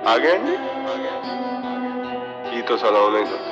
आ गए जी जी तो सलाम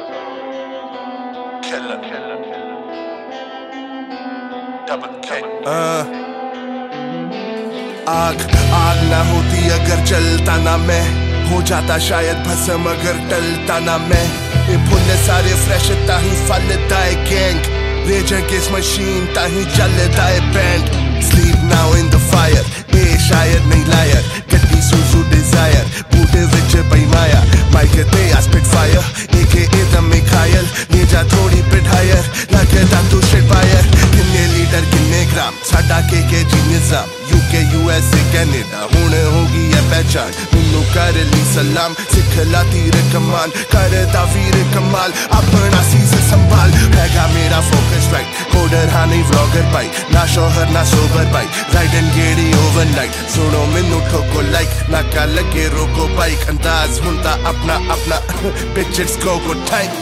आग आग ना होती अगर जलता ना मैं, हो जाता शायद भस्म अगर टलता ना मैं। ये फुल सारे फ्रेश ताही फलता है गैंग, रेज अगेंस्ट मशीन ताही जलता है बैंड। Sleep now in the fire, ए शायद नहीं लायर, गड्डी सूसू डिजायर, बूटे विच पई माया। माइक ते आ स्पिट फायर, AKA दम में घायल, ले जा थोड़ी बिट हायर, लगता तू शिट फायर। किन्ने लीटर किन्ने ग्राम, साडा KKG निजाम, UK USA कैनेडा हुण होगी है पहचान। मैनू कर ली सलाम, सिखला तीर कमान, करदा वीर कमाल, अपना सीस संभाल। हैगा मेरा फोकस राइट, कोडर हाँ नहीं व्लॉगर बाई, ना शोहर ना सोबर बाई, राइड एंड गेड़ी ओवरनाइट। सुनो मैनू ठोको लाइक, ना का लगे रोको बाइक, अंदाज हुंदा अपना अपना, pictures go time.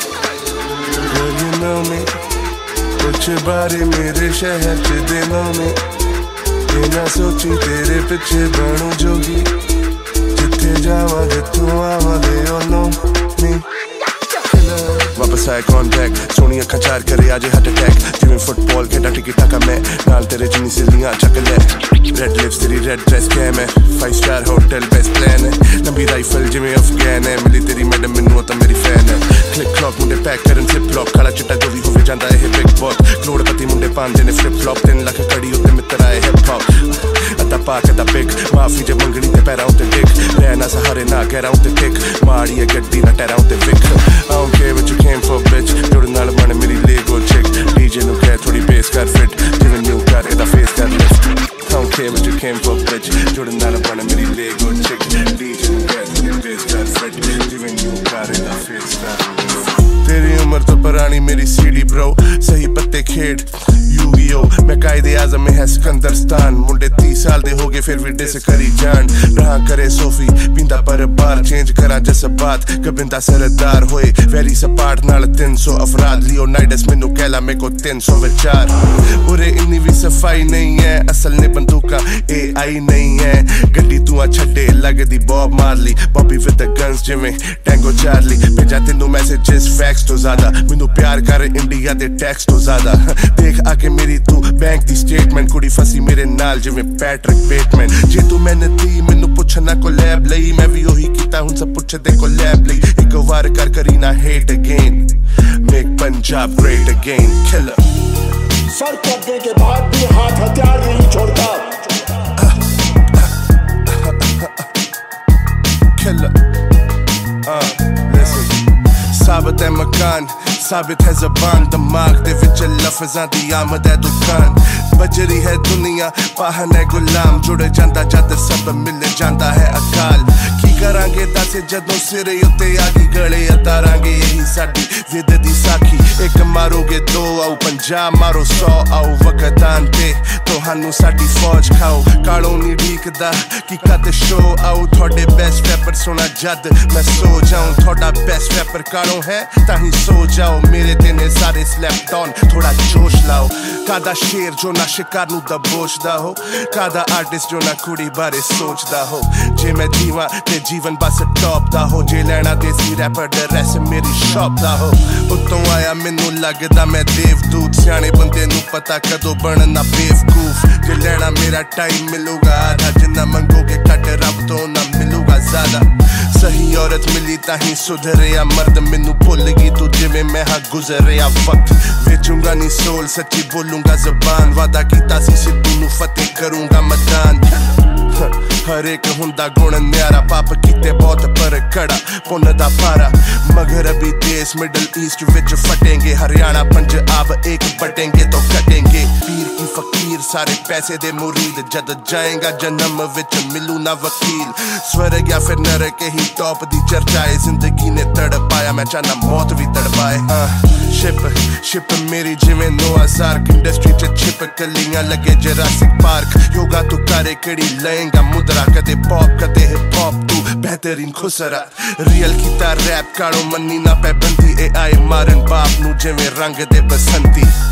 Girl you know me, कुछ बारे मेरे शहर च दिनों में, ना सोची तेरे पिछे बनू जोगी, जिथे जावा जिथों आवा दे ओ नो मी। वापस आए कॉन्टैक्ट, सोनी अखा चार करे आजे हार्ट अटैक, जिवें फुटबॉल खेडा टिकी टाका मैं, नाल तेरे जिन्नी सिल्लियां चक ले। रेड लिप्स तेरी रेड ड्रेस कैम है, 5 स्टार होटल बेस्ट प्लान है, लंबी राइफल जिवें अफगान है, मिली तेरी मैडम मैनू तो मेरी फैन है। क्लिक क्लॉक मुंडे पैक करन फ्लिप फ्लॉप, काला चिट्टा जो भी होवे जांदा है बिग बॉस, करोड़पति मुंडे पांदे ने फ्लिप फ्लॉप, 3 लाख कड़ी उत्ते मित्र आए हिप हॉप। अद्धा पाक अद्धा बिग, माफी जे मंगनी ते पैरां उत्ते डिग, रहना सहारे ना गैरां उत्ते टिक, माड़ी है गड्डी ना टैरां उत्ते विक। I don't care what you came for bitch, जोड़न नाल बन मेरी लेगो चिक, DJ नू कह थोड़ी बेस कर फिट, जिवें न्यू कर एदा फेस कर lift. I don't care what you came for bitch, जोड़न नाल बन मेरी लेगो चिक, DJ नू कह थोड़ी बेस कर फिट, जिवें न्यू कर एदा फेस कर लिफ्ट। तेरी उम्र तो पुरानी मेरी सीडी ब्रो, सही पत्ते खेड यूगियो, मैं कायदे आजम में है सिकंदरस्तान। मुंडे 30 साल दे हो गए फिर भी डिस करी जान, रहा करे सोफी बिंदा पर बार, चेंज करा जज्बात कबिंदा सरदार होए, वेरी सपाट नाल 300 अफराद, लियोनाइडस मैनू कहला मेरे को 300 विचार। उरे इन्नी भी सफाई नहीं है, असल ने बंदूका AI नहीं है, गड्डी तू आ छड्डे लगदी Bob Marley, Bobby with the guns जिवें टैंगो चार्ली। भेजा तेनू मैसेजेस फैक्स तो ज्यादा, मैनू प्यार कर इंडिया दे टैक्स तो ज्यादा। देख आके मेरी तू बैंक दी स्टेटमेंट, कुड़ी फसी मेरे नाल जिवें पैट्रिक बेटमैन। जे तू मेहनती मैनू पुछना को लैब लई, मैं भी ओही कीता हुण सब पुछदे को लैब लई। एक वार कर करी ना hate again, make Punjab great again. Killer सर कटने के बाद भी हाथ हथियार नहीं छोड़ता। किलर साबित है मकान, साबित है जबान, दिमाग दे विच लफ्ज़ां दी आमद है दुकान। बजरी है दुनिया पाहन है गुलाम, जुड़ जांदा जद सब मिल जांदा है अकाल। की करांगे दस जदों सिर उत्ते आगी, गले उतारांगे यही साडी जिद दी साखी। एक मारोगे 2 आओ 50, मारो 100 आओ वक्त आंते, तोहानू साडी फौज खाओ। कालों नी ढीकदा की कद शो आओ, थोड़े बेस्ट रैपर सुना जद मैं सो जाऊं। थोड़ा बेस्ट रैपर कालों है ताही सो जाओ, मेरे तेने सारे स्लैप डाउन, थोड़ा जोश लाओ। कादा शेर जो ना शिकार नू दबोचदा हो, कादा आर्टिस्ट जो ना कुड़ी बारे सोचदा हो। जे मैं जीवा ते जीवन बस टॉप दा हो, जे लेना देसी रैपर द रेस्ट मेरी शॉप दा हो। उत्तों आया मैनू लगदा मैं देवदूत, सियाने बंदे नू पता कदों बनना बेवकूफ। जे लेना मेरा टाइम मिलूगा आधा, जिन्ना मंगोगे घट रब तो ना मिलूगा ज्यादा। सही औरत मिली ताही सुधरे या मर्द, मैनू भुल गई तू जिवें मैं हाँ गुजरे या वक्त। बेचूंगा नी सोल सच्ची बोलूंगा जबान, वादा कीता सी सिद्धू नू फतेह करूंगा मैदान। हर एक हुंदा गुण न्यारा, पाप कीते बहुत पर कड़ा पुण्य दा पारा। मगरबी देश मिडल ईस्ट विच फटेंगे, हरियाणा पंजाब एक बटेंगे तो कटेंगे। पीर की फकीर सारे पैसे दे मुरीद, जद जाएगा जन्म विच मिलू ना वकील। स्वर्ग या फिर नरक ही टॉप दी चर्चा है, जिंदगी ने तड़पाया मैं चाहना मौत भी तड़पाए। शिप मेरी जिवें नोआ सार्क, इंडस्ट्री च छिप कलियां लगे जरासिक पार्क। योगा तू करे केड़ी लएंगा मुद्रा, कदे पॉप कदे हिप हॉप तू बेहतरीन खुसरा। रियल कीता रैप काड़ो मन्नी ना पाबंदी, AI मारन बाप नू जिवें रंग दे बसंती।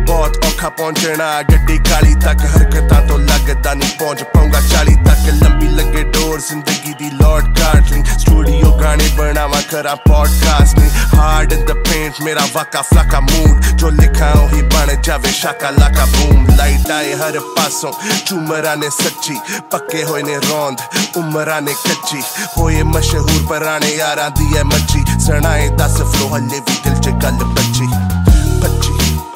बहुत औखा पहुंचना गड्डी काली तक हरकतां तो लगदा नहीं पहुंच पाऊंगा 40 तक लंबी लगे डोर जिंदगी दी लॉर्ड गार्डलिंग स्टूडियो गाने बनावा करा podcasting hard in the paint मेरा वाका फ्लाका मूड जो लिखा वही बन जावे शाका लाका बूम लाइट आए हर पासों चुमरा ने सच्ची पक्के होए ने रौंद उमरा ने कच्ची होए मशहूर पराने यारां दी है मच्छी सनाए 10 फ्लो हल्ले भी दिल च गल बच्ची बच्ची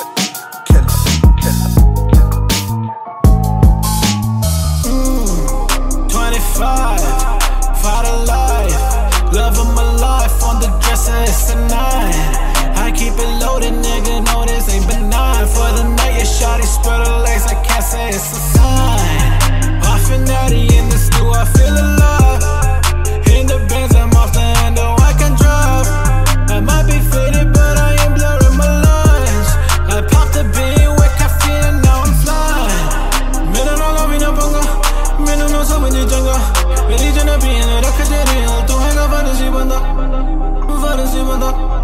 25, fight a life, love of my life on the dresser, it's a 9. I keep it loaded, nigga, no this ain't benign. For the night, your shawty spread her legs, I can't say it's a sign. Off and natty in the stew, I feel alive. In the Benz, I'm off the handle, I can drive. I might be faded, but I ain't blurring my lines. I popped a bean with caffeine and now I'm flying. Middle no love in a bunga, middle no so in the jungle. Religion of being a rocket, tu hang up fantasy banda.